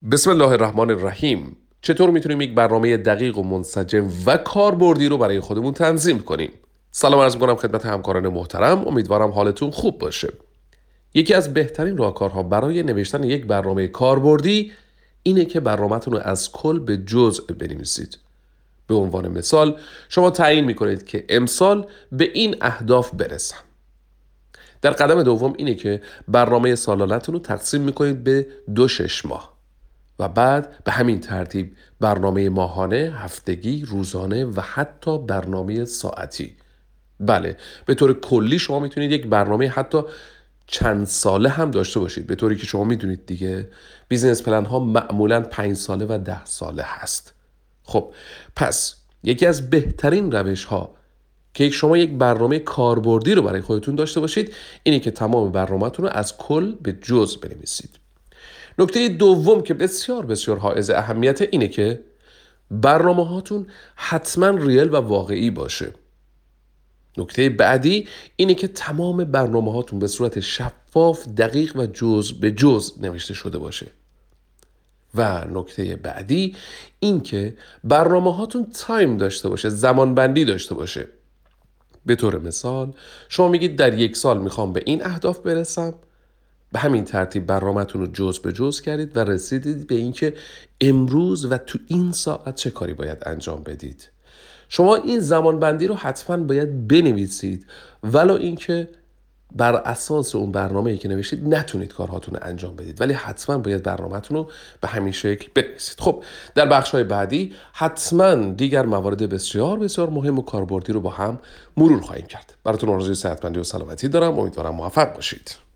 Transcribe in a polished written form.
بسم الله الرحمن الرحیم. چطور میتونیم یک برنامه دقیق و منسجم و کاربردی رو برای خودمون تنظیم کنیم؟ سلام عرض می‌کنم خدمت همکاران محترم. امیدوارم حالتون خوب باشه. یکی از بهترین راهکارها برای نوشتن یک برنامه کاربردی اینه که برنامه‌تون رو از کل به جزء بنویسید. به عنوان مثال شما تعیین میکنید که امسال به این اهداف برسم. در قدم دوم اینه که برنامه سالانه‌تون رو تقسیم میکنید به 6 ماه و بعد به همین ترتیب برنامه ماهانه، هفتگی، روزانه و حتی برنامه ساعتی. بله، به طور کلی شما میتونید یک برنامه حتی چند ساله هم داشته باشید، به طوری که شما میدونید دیگه بیزنس پلن ها معمولاً 5 ساله و 10 ساله هست. خب پس یکی از بهترین روش ها که شما یک برنامه کاربردی رو برای خودتون داشته باشید اینه که تمام برنامه‌تون رو از کل به جزء بنویسید. نکته دوم که بسیار بسیار حائز اهمیت اینه که برنامه هاتون حتما ریل و واقعی باشه. نکته بعدی اینه که تمام برنامه هاتون به صورت شفاف، دقیق و جزء به جزء نوشته شده باشه. و نکته بعدی این که برنامه هاتون تایم داشته باشه، زمان بندی داشته باشه. به طور مثال شما میگید در 1 سال میخوام به این اهداف برسم. به همین ترتیب برنامه‌تون رو جزء به جزء کردید و رسیدید به اینکه امروز و تو این ساعت چه کاری باید انجام بدید. شما این زمان بندی رو حتما باید بنویسید، ولو اینکه بر اساس اون برنامه‌ای که نوشتید نتونید کارهاتون رو انجام بدید، ولی حتما باید برنامه‌تون رو به همین شکل بنویسید. خب در بخش‌های بعدی حتما دیگر موارد بسیار بسیار مهم و کاربردی رو با هم مرور خواهیم کرد. براتون آرزوی صحتمندی و سلامتی دارم. امیدوارم موفق باشید.